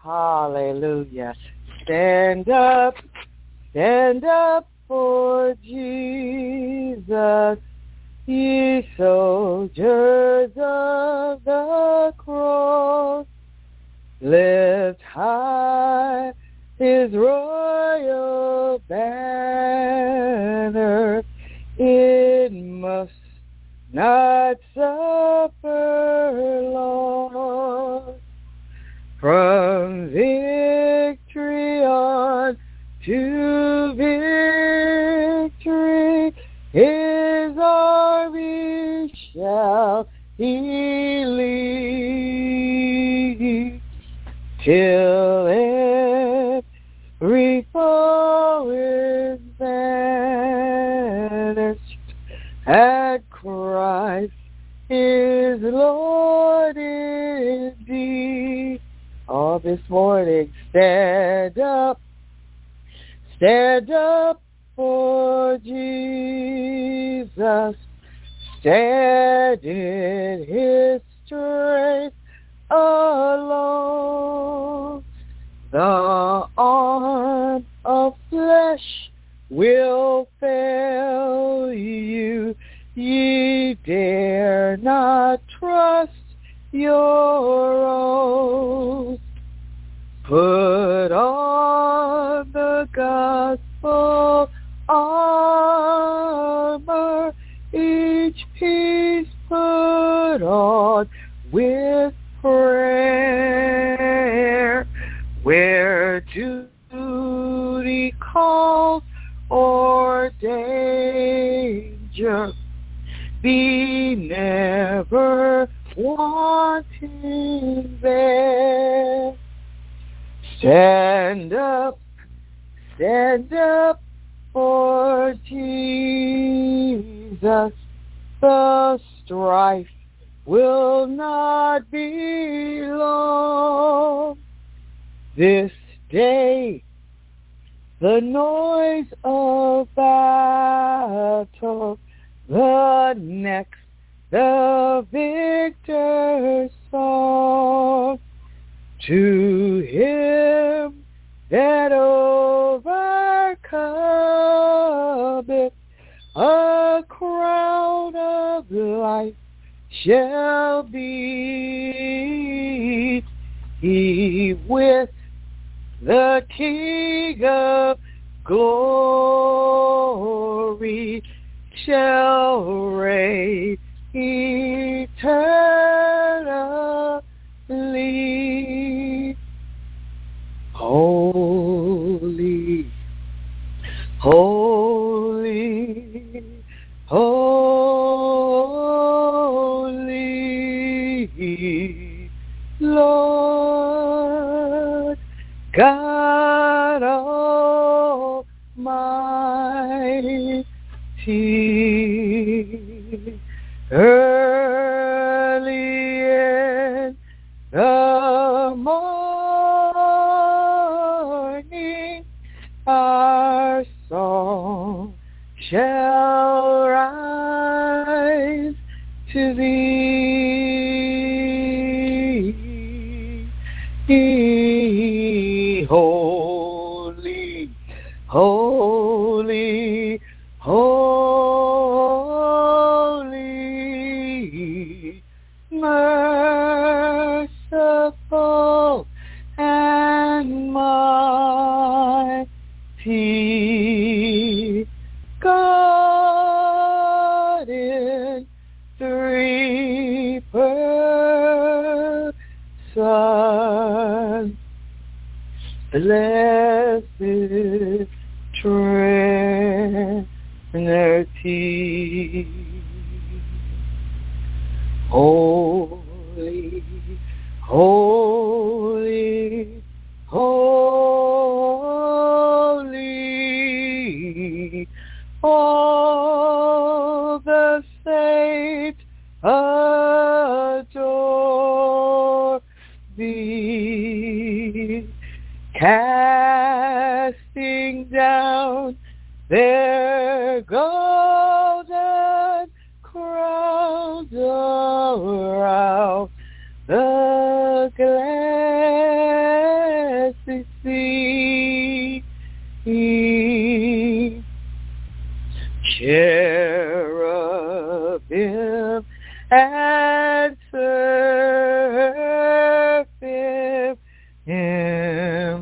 Hallelujah. Stand up for Jesus, ye soldiers of the cross. Lift high his royal banner. It must not suffer loss. From victory on to victory, his army shall he lead, till every foe is banished, and Christ is Lord indeed. All this morning, stand up for Jesus, stand in his strength alone. The arm of flesh will fail you, ye dare not trust your own. Put on the gospel armor, each piece put on with prayer, where duty calls or danger, be never wanting there. Stand up for Jesus. The strife will not be long. This day the noise of battle, the next the victor's song. To him that overcometh, a crown of life shall be. He with the King of glory shall reign eternally. Holy, holy, holy, Lord God Almighty. Early in the morning, our song shall rise to thee. Holy, holy, holy, merciful and mighty, God in three persons, blessed Trinity. Holy, holy, holy, all the saints adore thee, casting down their golden crowns around the gladness thee. Cherubim and seraphim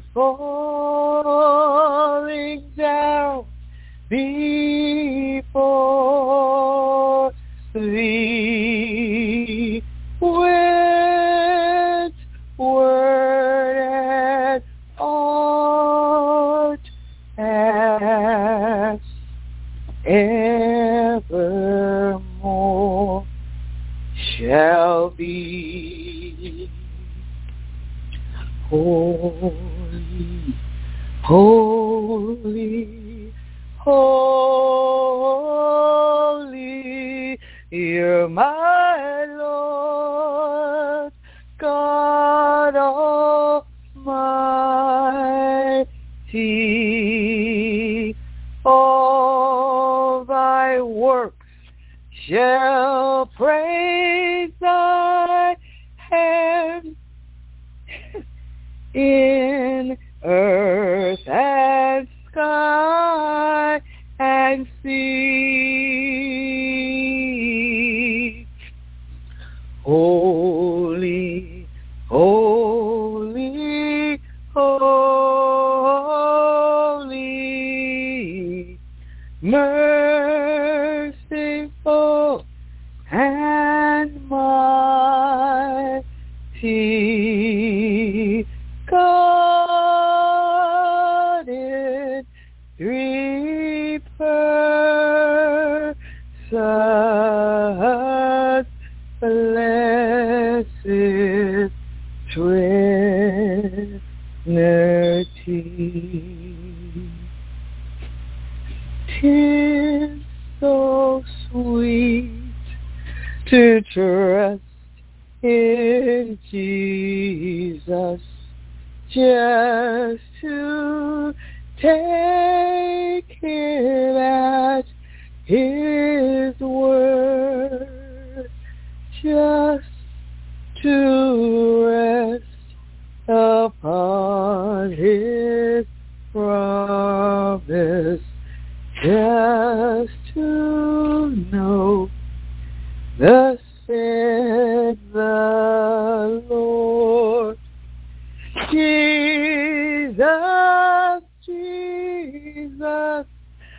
falling down before thee, with word and art as evermore shall be. Holy, holy, holy, you're my Lord, God Almighty. All thy works shall praise thy hand in earth and sky and sea. Holy, holy, holy, merciful and mighty, God in three persons, blessed Trinity. 'Tis so sweet to trust in Jesus, just to take Him at His word, just to rest upon His promise, just to know thus said the Lord. Jesus, Jesus,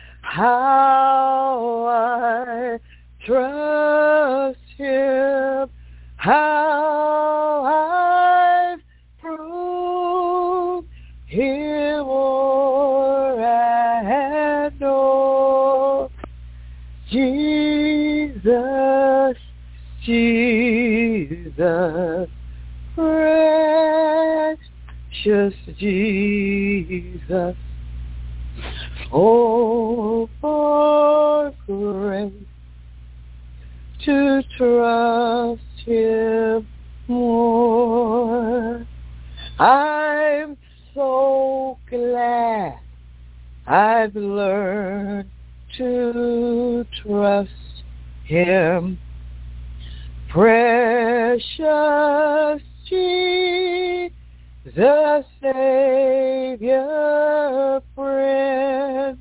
how I trust Him, how I've proved Him o'er and o'er. Jesus, Jesus, precious Jesus, oh, for grace to trust Him more. I'm so glad I've learned to trust Him. Precious Jesus, Savior, friend,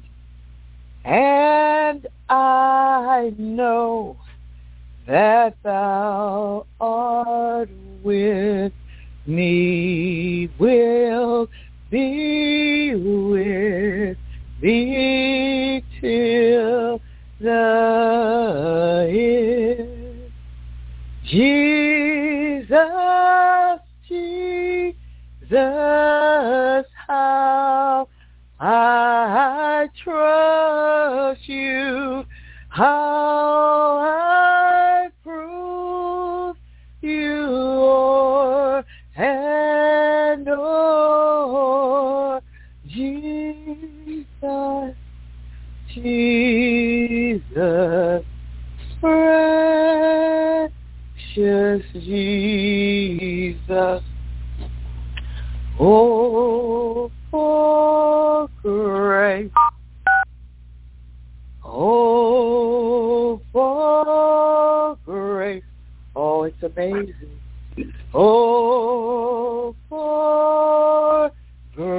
and I know that Thou art with me, will be with me till the end. Jesus, Jesus, how I trust You, how I prove You o'er and o'er. Jesus, Jesus, precious Jesus, oh, for grace, oh, for grace, oh, it's amazing, oh, for grace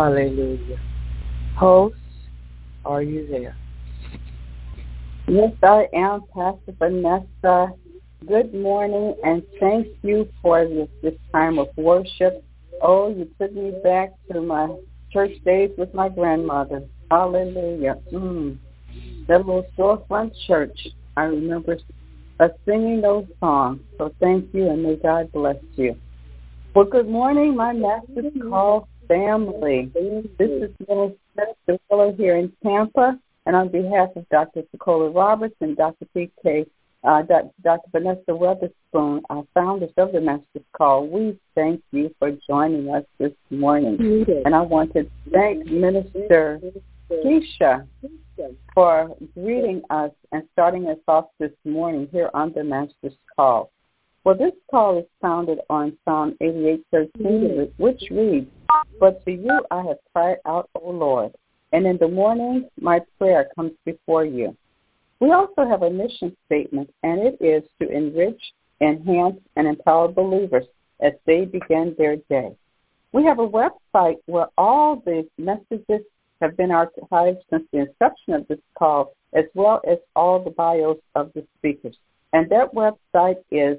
Hallelujah. Host, are you there? Yes, I am, Pastor Vanessa. Good morning, and thank you for this time of worship. Oh, you took me back to my church days with my grandmother. Hallelujah. That little storefront church. I remember us singing those songs. So thank you, and may God bless you. Well, good morning, my Master's Call family. This is Minister Willer here in Tampa, and on behalf of Dr. Sequoia Roberts and Dr. P.K., Dr. Vanessa Weatherspoon, our founders of the Master's Call, we thank you for joining us this morning. And I want to thank Minister Keisha for greeting us and starting us off this morning here on the Master's Call. Well, this call is founded on Psalm 88:13, which reads, "But to you I have cried out, O Lord, and in the morning my prayer comes before you." We also have a mission statement, and it is to enrich, enhance, and empower believers as they begin their day. We have a website where all the messages have been archived since the inception of this call, as well as all the bios of the speakers. And that website is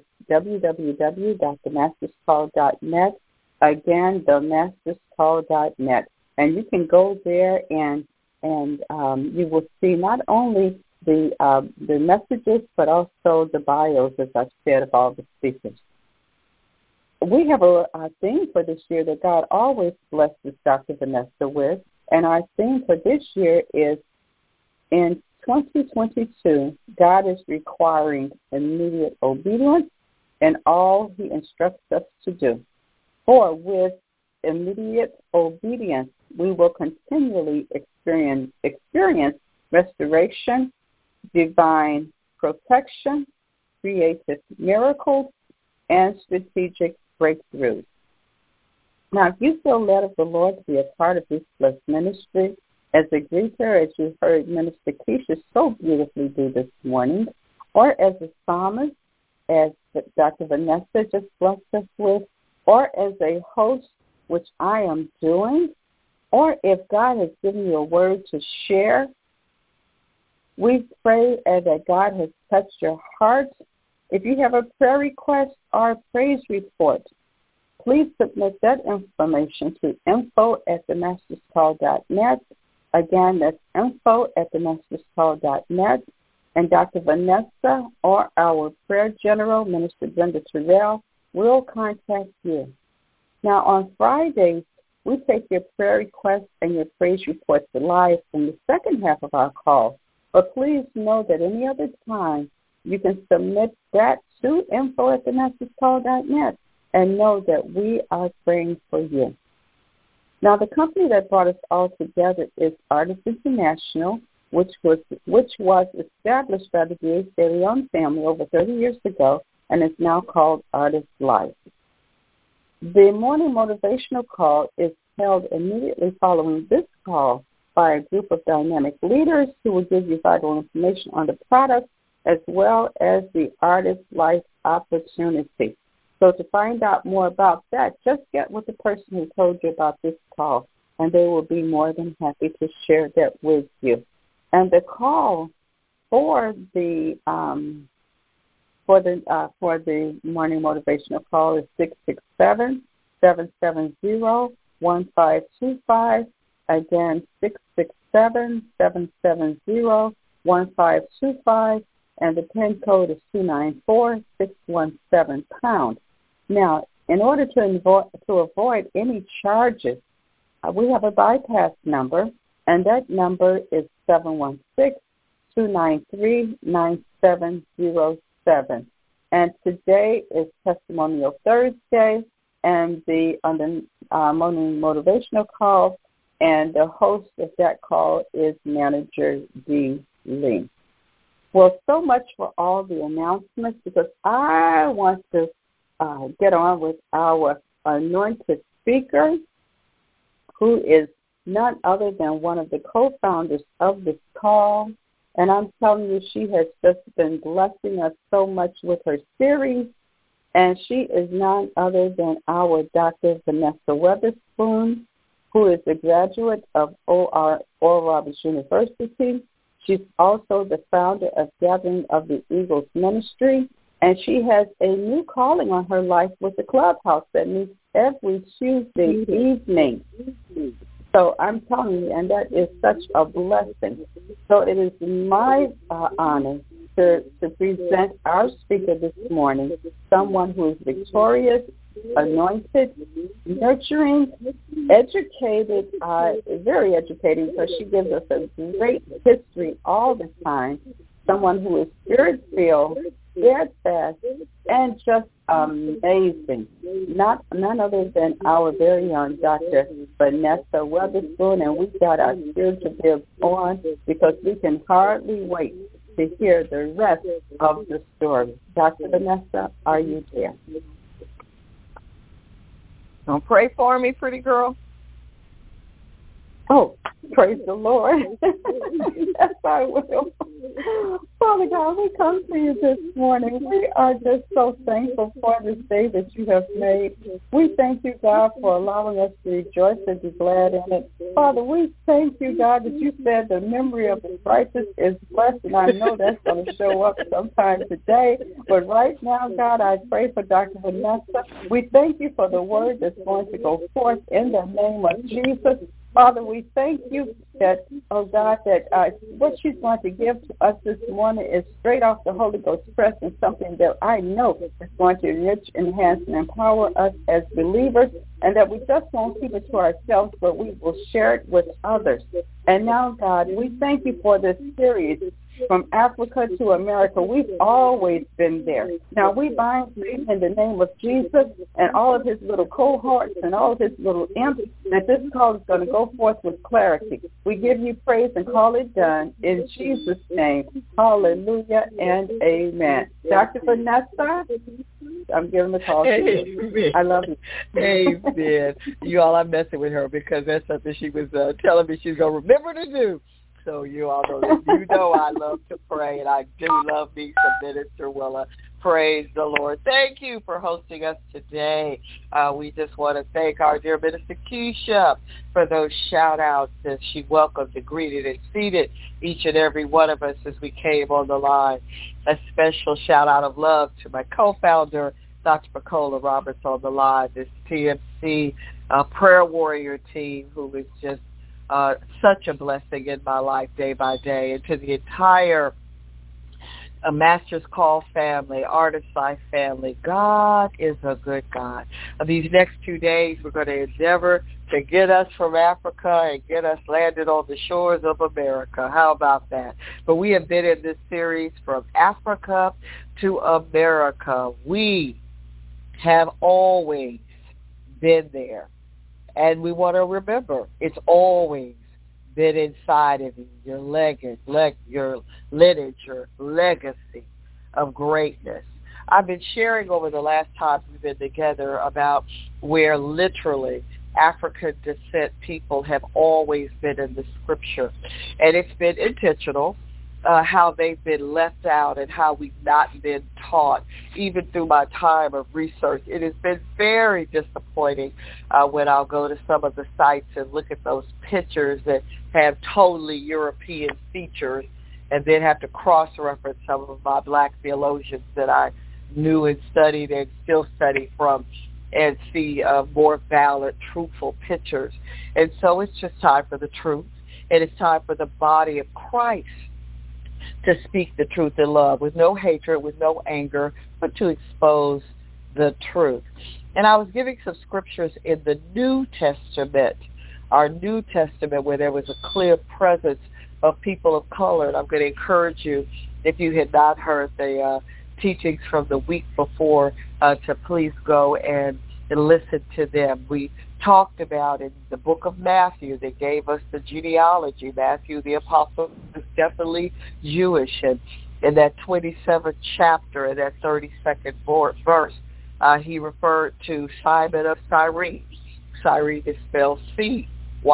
www.themasterscall.net. Again, themasterscall.net. And you can go there and you will see not only the messages, but also the bios, as I've said, of all the speakers. We have a theme for this year that God always blesses Dr. Vanessa with, and our theme for this year is, in 2022, God is requiring immediate obedience in all He instructs us to do. For with immediate obedience, we will continually experience restoration, divine protection, creative miracles, and strategic breakthroughs. Now, if you feel led of the Lord to be a part of this blessed ministry, as a greeter, as you heard Minister Keisha so beautifully do this morning, or as a psalmist, as Dr. Vanessa just blessed us with, or as a host, which I am doing, or if God has given you a word to share, we pray that God has touched your heart. If you have a prayer request or a praise report, please submit that information to info@themasterscall.net. Again, that's info@themasterscall.net. And Dr. Vanessa or our prayer general, Minister Brenda Terrell, will contact you. Now, on Fridays, we take your prayer requests and your praise reports live from the second half of our call. But please know that any other time, you can submit that to info@themasterscall.net and know that we are praying for you. Now, the company that brought us all together is Artists International, which was established by the D.A. De Leon family over 30 years ago and is now called Artist Life. The morning motivational call is held immediately following this call by a group of dynamic leaders who will give you vital information on the product as well as the Artist Life opportunity. So to find out more about that, just get with the person who told you about this call, and they will be more than happy to share that with you. And the call for the morning motivational call is 667-770-1525. Again, 667-770-1525, and the PIN code is 294-617#. Now, in order to avoid any charges, we have a bypass number, and that number is 716-293-9707. And today is Testimonial Thursday, and on the morning motivational call, and the host of that call is Manager D. Lee. Well, so much for all the announcements, because I want to get on with our anointed speaker, who is none other than one of the co-founders of this call. And I'm telling you, she has just been blessing us so much with her series. And she is none other than our Dr. Vanessa Weatherspoon, who is a graduate of Oral Roberts University. She's also the founder of Gathering of the Eagles Ministry, and she has a new calling on her life with the Clubhouse that meets every Tuesday evening. So I'm telling you, and that is such a blessing. So it is my honor to present our speaker this morning, someone who is victorious, anointed, nurturing, educated, very educated, because she gives us a great history all the time, someone who is spirit-filled, steadfast, and just amazing. None other than our very own Dr. Vanessa Weatherspoon, and we've got our spiritual bibs on because we can hardly wait to hear the rest of the story. Dr. Vanessa, are you there? Don't pray for me, pretty girl. Oh, praise the Lord. Yes, I will. Father God, we come to you this morning. We are just so thankful for this day that you have made. We thank you, God, for allowing us to rejoice and be glad in it. Father, we thank you, God, that you said the memory of the righteous is blessed, and I know that's going to show up sometime today. But right now, God, I pray for Dr. Vanessa. We thank you for the word that's going to go forth in the name of Jesus. Father, we thank you that, oh God, that what she's going to give to us this morning is straight off the Holy Ghost press, and something that I know is going to enrich, enhance, and empower us as believers, and that we just won't keep it to ourselves, but we will share it with others. And now, God, we thank you for this series, From Africa to America. We've always been there. Now, we bind Satan in the name of Jesus and all of his little cohorts and all of his little imps, that this call is going to go forth with clarity. We give you praise and call it done in Jesus' name. Hallelujah and amen. Dr. Vanessa, I'm giving the call to you. I love you. Amen. You all, I'm messing with her because that's something she was telling me she's going to remember to do. So you all know that. You know I love to pray, and I do love me some Minister Willa. Praise the Lord. Thank you for hosting us today. We just want to thank our dear Minister Keisha for those shout-outs that she welcomed and greeted and seated each and every one of us as we came on the line. A special shout-out of love to my co-founder, Dr. Pacola Roberts, on the line, this TMC prayer warrior team who is just such a blessing in my life day by day, and to the entire Master's Call family, Artist Life family. God is a good God. These next 2 days, we're going to endeavor to get us from Africa and get us landed on the shores of America. How about that? But we have been in this series From Africa to America. We have always been there. And we want to remember, it's always been inside of you, your your lineage, your legacy of greatness. I've been sharing over the last time we've been together about where literally African descent people have always been in the scripture. And it's been intentional. How they've been left out and how we've not been taught, even through my time of research. It has been very disappointing when I'll go to some of the sites and look at those pictures that have totally European features and then have to cross-reference some of my black theologians that I knew and studied and still study from and see more valid, truthful pictures. And so it's just time for the truth, and it's time for the body of Christ to speak the truth in love, with no hatred, with no anger, but to expose the truth. And I was giving some scriptures in the New Testament, our New Testament, where there was a clear presence of people of color. And I'm going to encourage you, if you had not heard the teachings from the week before, to please go and listen to them. We talked about in the book of Matthew that gave us the genealogy. Matthew the apostle was definitely Jewish, and in that 27th chapter, in that 32nd verse, he referred to Simon of Cyrene. Cyrene is spelled Cyrene,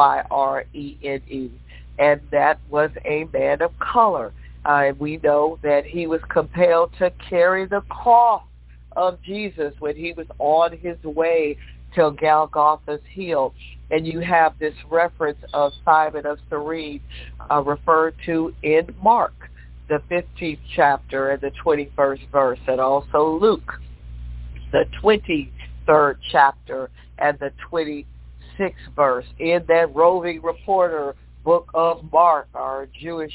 and that was a man of color. We know that he was compelled to carry the cross of Jesus when he was on his way till Golgotha's hill. And you have this reference of Simon of Cyrene referred to in Mark, the 15th chapter and the 21st verse, and also Luke, the 23rd chapter and the 26th verse. In that roving reporter book of Mark, our Jewish,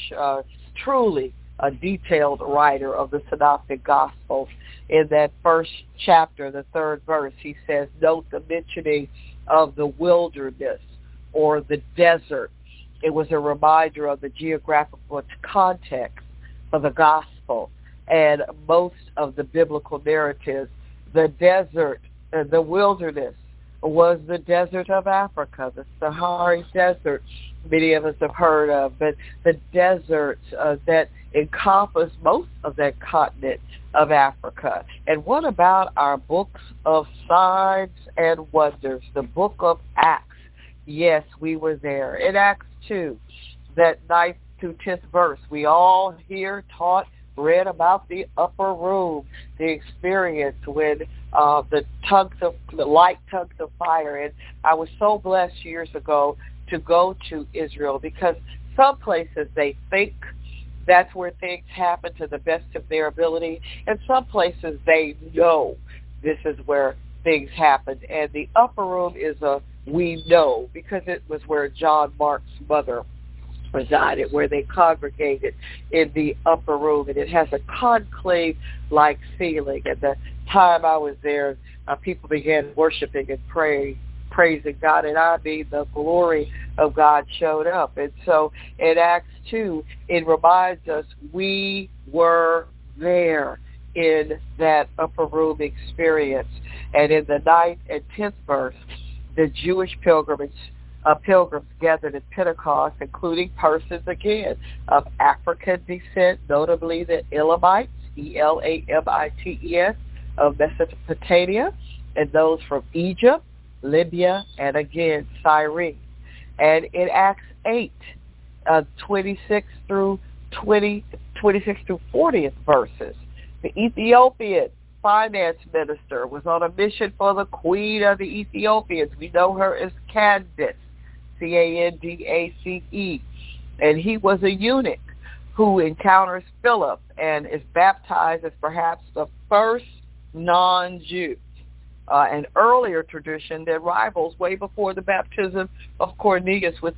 truly a detailed writer of the Synoptic Gospels, in that first chapter, the 3rd verse, he says, note the mentioning of the wilderness or the desert. It was a reminder of the geographical context of the gospel and most of the biblical narratives. The desert, the wilderness, was the desert of Africa, the Sahara Desert, many of us have heard of, but the deserts that encompass most of that continent of Africa. And what about our books of signs and wonders, the book of Acts? Yes, we were there. In Acts 2, that 9th to 10th verse, we all hear, taught, read about the upper room, the experience when the light tongues of fire. And I was so blessed years ago to go to Israel, because some places they think that's where things happen to the best of their ability, and some places they know this is where things happen. And the upper room is a we know, because it was where John Mark's mother resided, where they congregated in the upper room, and it has a conclave-like feeling. At the time I was there, people began worshiping and praising God, and I mean the glory of God showed up. And so in Acts 2, it reminds us we were there in that upper room experience. And in the 9th and 10th verse, the Jewish pilgrims gathered at Pentecost, including persons, again, of African descent, notably the Elamites, Elamites, of Mesopotamia, and those from Egypt, Libya, and again, Cyrene. And in Acts 8, 26 through 40th verses, the Ethiopian finance minister was on a mission for the queen of the Ethiopians. We know her as Candace, Candace, and he was a eunuch who encounters Philip and is baptized as perhaps the first non-Jew. An earlier tradition that rivals way before the baptism of Cornelius with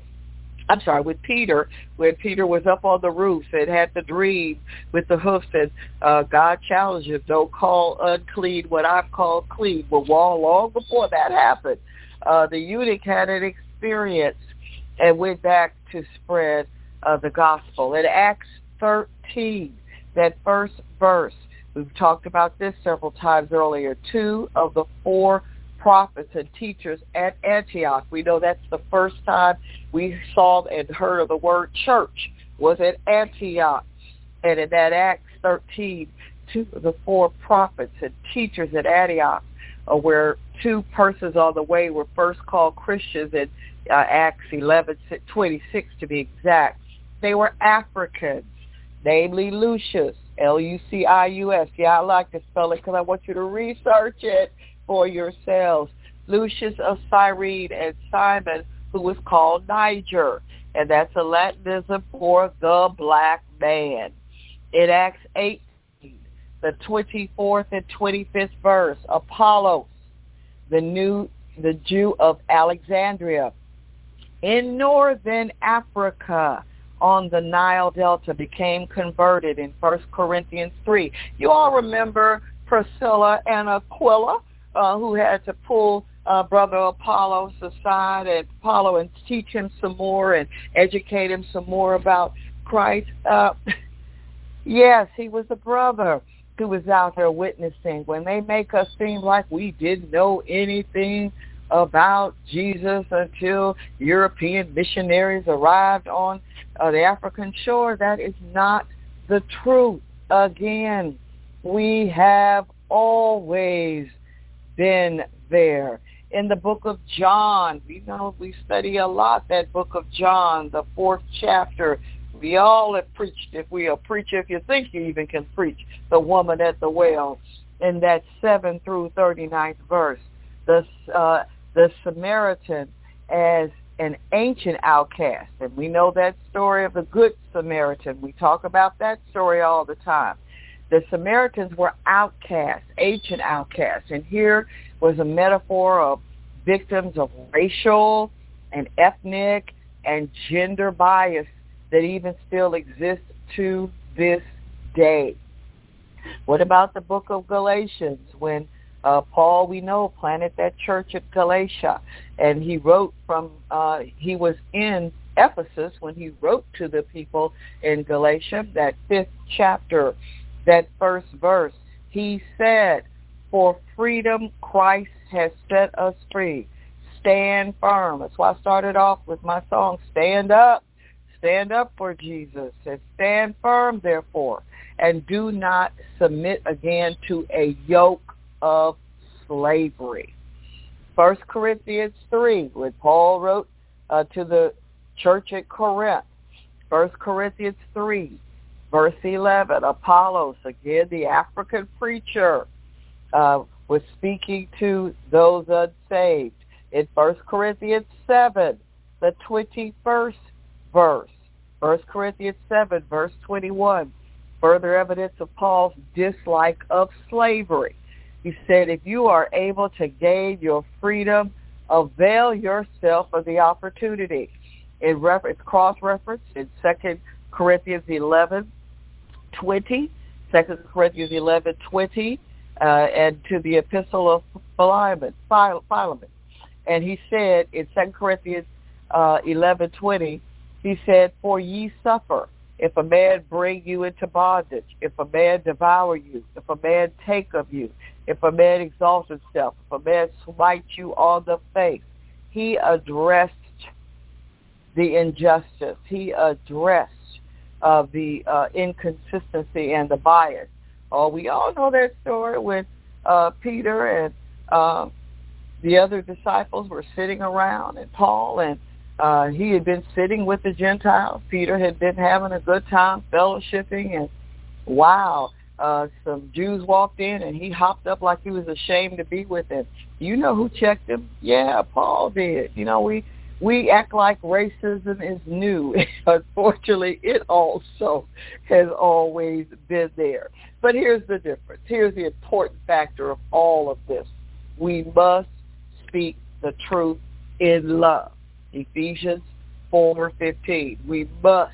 Peter, when Peter was up on the roof and had the dream with the hoofs, and God challenged him, don't call unclean what I've called clean. Well, long before that happened, the eunuch had an experience and went back to spread the gospel. In Acts 13, that first verse, we've talked about this several times earlier, 2 of the 4 prophets and teachers at Antioch. We know that's the first time we saw and heard of the word church was at Antioch. And in that Acts 13, 2 of the 4 prophets and teachers at Antioch, where 2 persons on the way were first called Christians in Acts 11:26 to be exact. They were Africans, namely Lucius, Lucius. Yeah, I like to spell it because I want you to research it for yourselves. Lucius of Cyrene, and Simon, who was called Niger, and that's a Latinism for the black man. In Acts 18, the 24th and 25th verse, Apollos, the Jew of Alexandria, in northern Africa, on the Nile Delta, became converted in 1 Corinthians 3. You all remember Priscilla and Aquila, who had to pull Brother Apollos aside and teach him some more and educate him some more about Christ. Yes, he was a brother who was out there witnessing. When they make us seem like we didn't know anything about Jesus until European missionaries arrived on the African shore, that is not the truth. Again, we have always been there. In the book of John, we study a lot that book of John, the 4th chapter. We all have preached, if you think you even can preach, the woman at the well in that 7 through 39th verse. the Samaritan as an ancient outcast. And we know that story of the Good Samaritan. We talk about that story all the time. The Samaritans were outcasts, ancient outcasts. And here was a metaphor of victims of racial and ethnic and gender bias that even still exists to this day. What about the book of Galatians when Paul, we know, planted that church at Galatia, and he wrote from, he was in Ephesus when he wrote to the people in Galatia, that 5th chapter, that first verse. He said, "For freedom Christ has set us free. Stand firm." That's why I started off with my song, Stand Up. Stand up for Jesus. And stand firm, therefore, and do not submit again to a yoke of slavery. 1 Corinthians 3, when Paul wrote to the church at Corinth, 1 Corinthians 3, verse 11, Apollos, again the African preacher, was speaking to those unsaved. In 1 Corinthians 7, the 21st verse, 1 Corinthians 7, verse 21, further evidence of Paul's dislike of slavery. He said, if you are able to gain your freedom, avail yourself of the opportunity. It's cross-referenced in 2 Corinthians 11, 20, 2 Corinthians 11, 20, and to the epistle of Philemon. And he said in 2 Corinthians 11, 20, he said, "For ye suffer, if a man bring you into bondage, if a man devour you, if a man take of you, if a man exalt himself, if a man smite you on the face." He addressed the injustice. He addressed the inconsistency and the bias. We all know that story when Peter and the other disciples were sitting around, and Paul, and he had been sitting with the Gentiles. Peter had been having a good time fellowshipping, and wow, some Jews walked in, and he hopped up like he was ashamed to be with them. You know who checked him? Yeah, Paul did. You know, we act like racism is new. Unfortunately, it also has always been there. But here's the difference. Here's the important factor of all of this. We must speak the truth in love. Ephesians 4:15. We must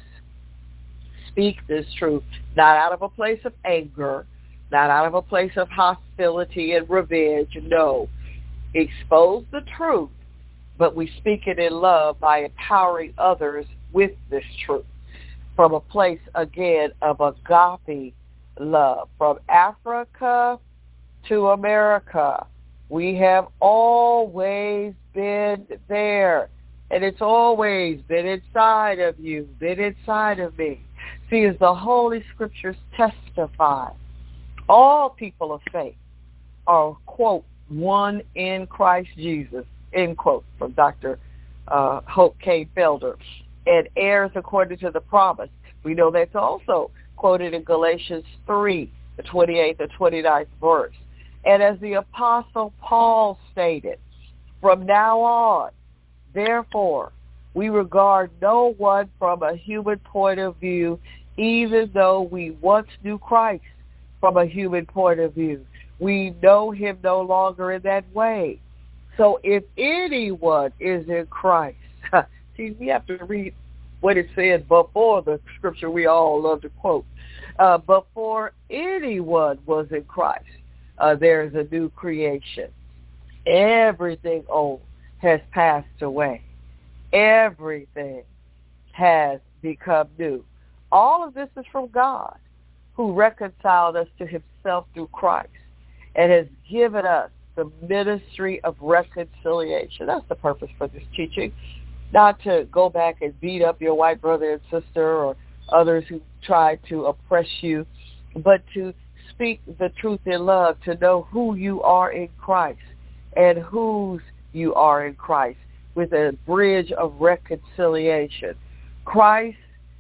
speak this truth, not out of a place of anger, not out of a place of hostility and revenge. No. Expose the truth, but we speak it in love by empowering others with this truth from a place, again, of agape love. From Africa to America, we have always been there. And it's always been inside of you, been inside of me. See, as the Holy Scriptures testify, all people of faith are, quote, one in Christ Jesus, end quote, from Dr. Hope K. Felder, and heirs according to the promise. We know that's also quoted in Galatians 3, the 28th and 29th verse. And as the Apostle Paul stated, from now on, therefore, we regard no one from a human point of view, even though we once knew Christ from a human point of view. We know him no longer in that way. So if anyone is in Christ, see, we have to read what it said before the scripture we all love to quote. Before anyone was in Christ, there is a new creation. Everything old has passed away. Everything has become new. All of this is from God, who reconciled us to himself through Christ and has given us the ministry of reconciliation. That's the purpose for this teaching, not to go back and beat up your white brother and sister or others who try to oppress you, but to speak the truth in love, to know who you are in Christ and whose you are in Christ, with a bridge of reconciliation. Christ,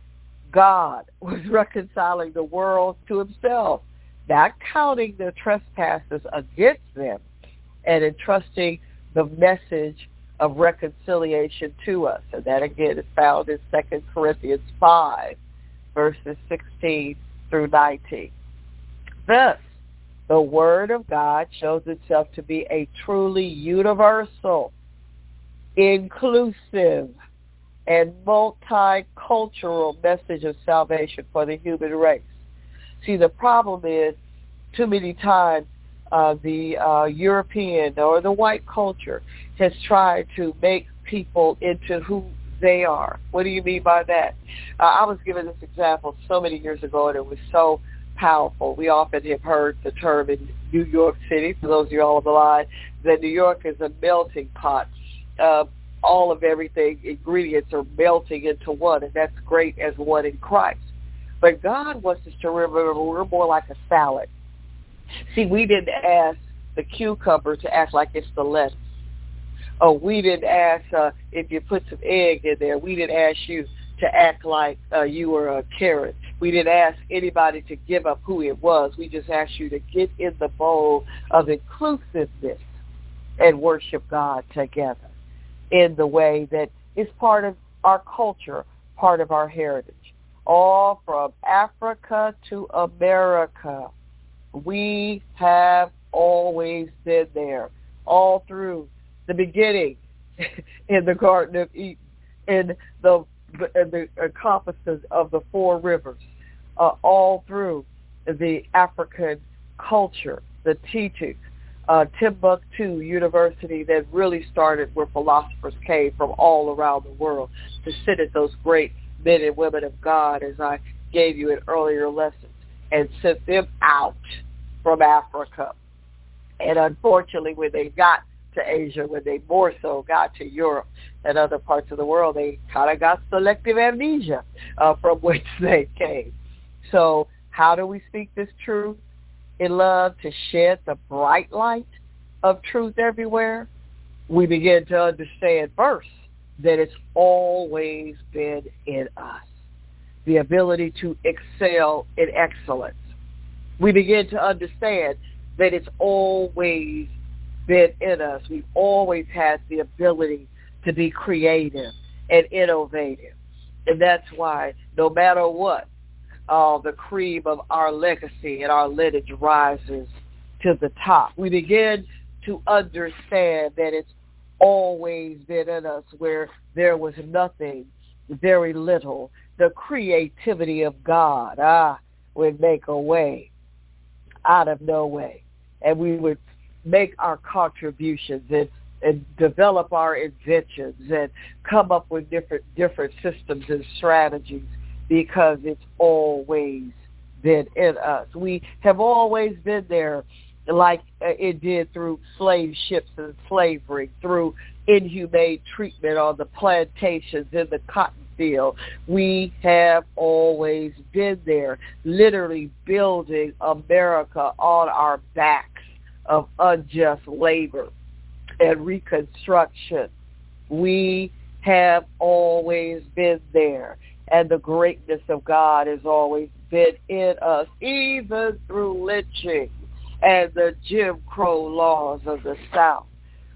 God, was reconciling the world to himself, not counting their trespasses against them, and entrusting the message of reconciliation to us. And that, again, is found in 2 Corinthians 5, verses 16 through 19. Thus, the Word of God shows itself to be a truly universal, inclusive, and multicultural message of salvation for the human race. See, the problem is, too many times, the European or the white culture has tried to make people into who they are. What do you mean by that? I was given this example so many years ago, and it was so powerful. We often have heard the term in New York City, for those of you all on the line, that New York is a melting pot. All of everything, ingredients are melting into one, and that's great as one in Christ. But God wants us to remember we're more like a salad. See, we didn't ask the cucumber to act like it's the lettuce. Oh, we didn't ask if you put some egg in there. We didn't ask you to act like you were a carrot. We didn't ask anybody to give up who it was. We just asked you to get in the bowl of inclusiveness and worship God together in the way that is part of our culture, part of our heritage. All from Africa to America, we have always been there, all through the beginning in the Garden of Eden, in the compasses of the four rivers, all through the African culture, the teachings. Timbuktu University that really started where philosophers came from all around the world to sit at those great men and women of God, as I gave you in earlier lessons, and sent them out from Africa. And unfortunately, when they got to Asia, when they more so got to Europe and other parts of the world, they kind of got selective amnesia from which they came. So how do we speak this truth in love to shed the bright light of truth everywhere? We begin to understand first that it's always been in us, the ability to excel in excellence. We begin to understand that it's always been in us. We've always had the ability to be creative and innovative. And that's why no matter what, the cream of our legacy and our lineage rises to the top. We begin to understand that it's always been in us, where there was nothing, very little. The creativity of God would make a way out of no way. And we would make our contributions and develop our inventions and come up with different systems and strategies, because it's always been in us. We have always been there, like it did through slave ships and slavery, through inhumane treatment on the plantations in the cotton field. We have always been there, literally building America on our backs of unjust labor and reconstruction. We have always been there. And the greatness of God has always been in us, even through lynching and the Jim Crow laws of the South.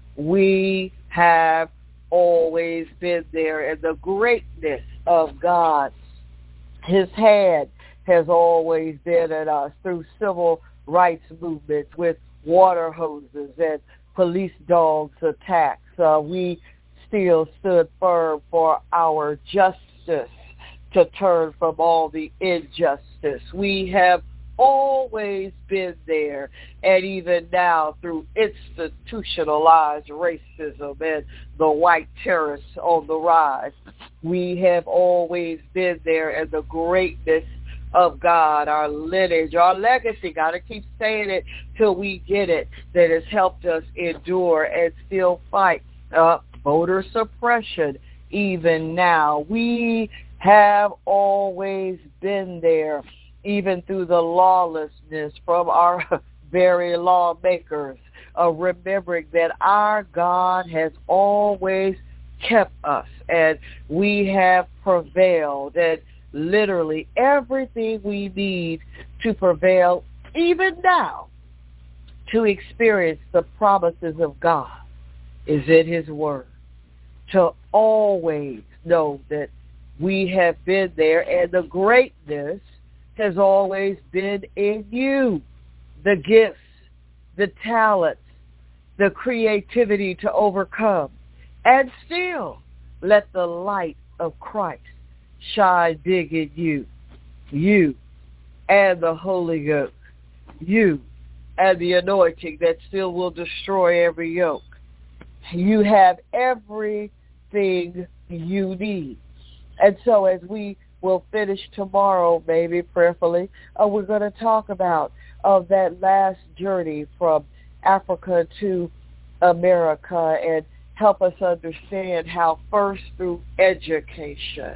We have always been there, and the greatness of God, His hand has always been in us through civil rights movements with water hoses and police dogs attacks. We still stood firm for our justice, to turn from all the injustice. We have always been there, and even now through institutionalized racism and the white terrorists on the rise, we have always been there, and the greatness of God, our lineage, our legacy, got to keep saying it till we get it, that has helped us endure and still fight voter suppression even now. We have always been there, even through the lawlessness from our very lawmakers, remembering that our God has always kept us, and we have prevailed, and literally everything we need to prevail, even now, to experience the promises of God is in His Word. To always know that we have been there, and the greatness has always been in you. The gifts, the talents, the creativity to overcome. And still, let the light of Christ shine big in you. You and the Holy Ghost. You and the anointing that still will destroy every yoke. You have everything you need. And so as we will finish tomorrow, maybe prayerfully, we're going to talk about that last journey from Africa to America and help us understand how first through education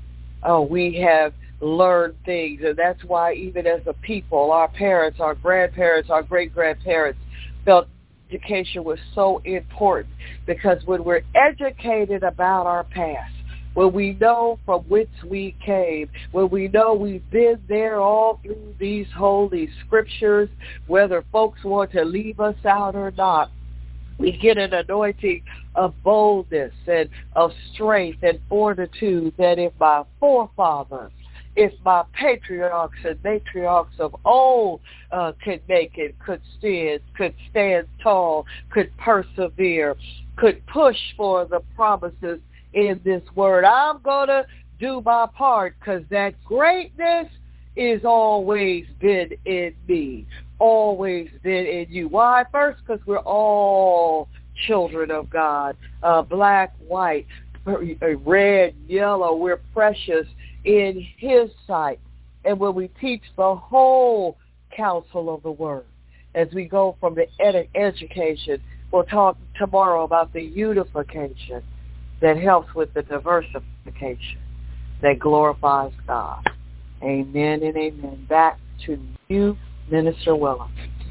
we have learned things. And that's why even as a people, our parents, our grandparents, our great-grandparents felt education was so important, because when we're educated about our past, when we know from whence we came, when we know we've been there all through these holy scriptures, whether folks want to leave us out or not, we get an anointing of boldness and of strength and fortitude that if my forefathers, if my patriarchs and matriarchs of old could make it, could stand tall, could persevere, could push for the promises in this word, I'm going to do my part, because that greatness is always been in me, always been in you. Why? First, because we're all children of God, black, white, red, yellow. We're precious in His sight. And when we teach the whole counsel of the Word, as we go from the education, we'll talk tomorrow about the unification that helps with the diversification that glorifies God. Amen and amen. Back to you, Minister Willa.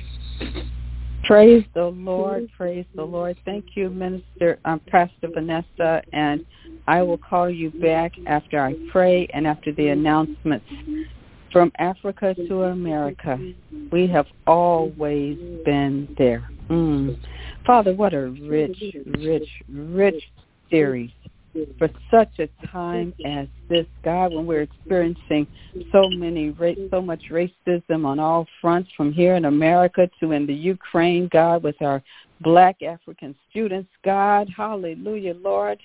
Praise the Lord. Praise the Lord. Thank you, Pastor Vanessa, and I will call you back after I pray and after the announcements. From Africa to America, we have always been there. Father, what a rich, rich, rich series for such a time as this, God, when we're experiencing so much racism on all fronts, from here in America to in the Ukraine, God, with our black African students, God, hallelujah, Lord.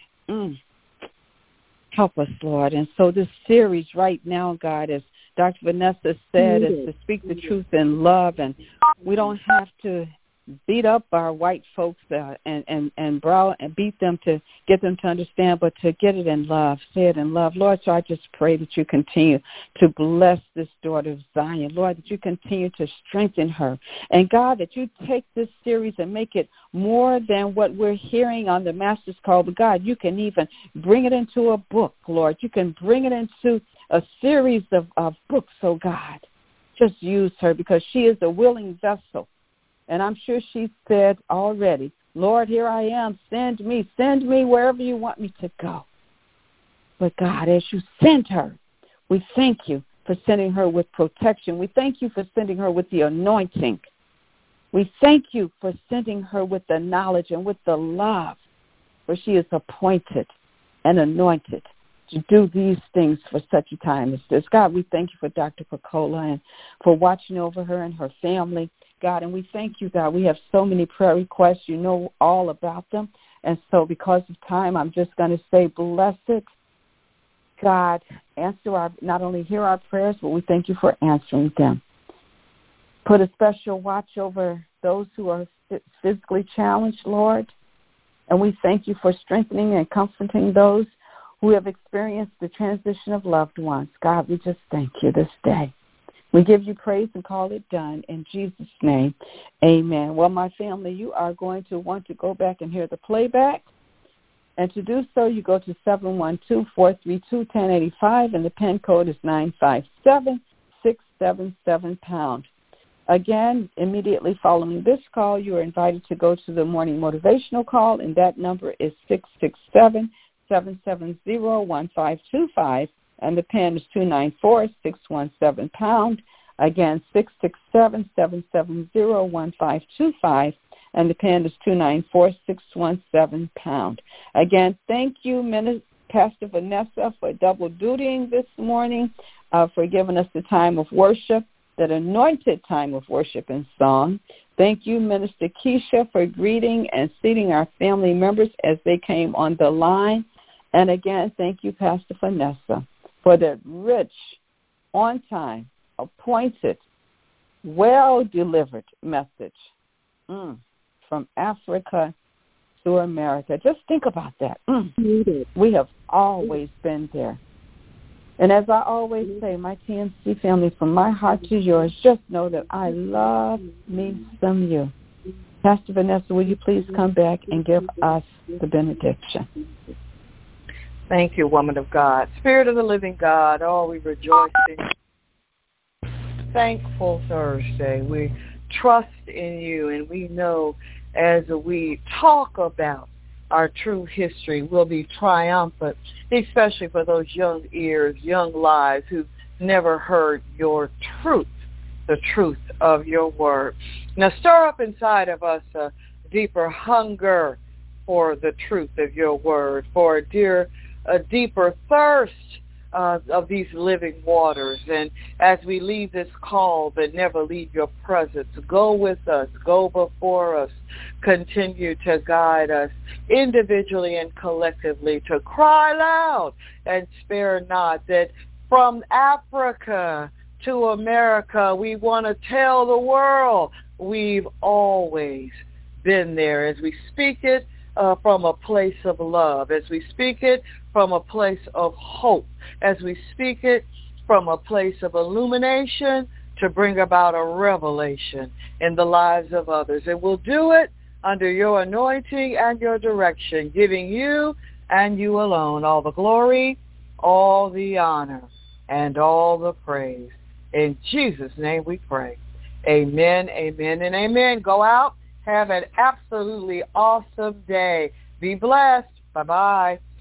Help us, Lord. And so this series right now, God, as Dr. Vanessa said, is to speak the truth in love, and we don't have to beat up our white folks and beat them to get them to understand, but to get it in love, say it in love. Lord, so I just pray that you continue to bless this daughter of Zion. Lord, that you continue to strengthen her. And God, that you take this series and make it more than what we're hearing on the Master's Call. But God, you can even bring it into a book, Lord. You can bring it into a series of books, oh God. Just use her, because she is a willing vessel. And I'm sure she said already, Lord, here I am. Send me wherever you want me to go. But God, as you send her, we thank you for sending her with protection. We thank you for sending her with the anointing. We thank you for sending her with the knowledge and with the love, for she is appointed and anointed to do these things for such a time as this. God, we thank you for Dr. Pacola and for watching over her and her family. God, and we thank you, God. We have so many prayer requests. You know all about them. And so because of time, I'm just going to say, blessed God, not only hear our prayers, but we thank you for answering them. Put a special watch over those who are physically challenged, Lord. And we thank you for strengthening and comforting those who have experienced the transition of loved ones. God, we just thank you this day. We give you praise and call it done in Jesus' name. Amen. Well, my family, you are going to want to go back and hear the playback. And to do so, you go to 712-432-1085, and the PIN code is 957-677#. Again, immediately following this call, you are invited to go to the morning motivational call, and that number is 667-770-1525. And the PIN is 294-617#. Again, 667-770-1525, and the PIN is 294-617#. Again, thank you, Pastor Vanessa, for double dutying this morning, for giving us the time of worship, that anointed time of worship and song. Thank you, Minister Keisha, for greeting and seating our family members as they came on the line. And again, thank you, Pastor Vanessa, for that rich, on-time, appointed, well-delivered message from Africa to America. Just think about that. We have always been there. And as I always say, my TNC family, from my heart to yours, just know that I love me some you. Pastor Vanessa, will you please come back and give us the benediction? Thank you, woman of God. Spirit of the living God, we rejoice in you. Thankful Thursday. We trust in you, and we know as we talk about our true history, we'll be triumphant, especially for those young ears, young lives who've never heard your truth, the truth of your word. Now stir up inside of us a deeper hunger for the truth of your word, for a deeper thirst of these living waters. And as we leave this call, but never leave your presence, go with us, go before us, continue to guide us individually and collectively to cry loud and spare not, that from Africa to America, we want to tell the world we've always been there, as we speak it from a place of love, as we speak it from a place of hope, as we speak it from a place of illumination to bring about a revelation in the lives of others. And we'll do it under your anointing and your direction, giving you and you alone all the glory, all the honor, and all the praise. In Jesus' name we pray. Amen, amen, and amen. Go out. Have an absolutely awesome day. Be blessed. Bye-bye.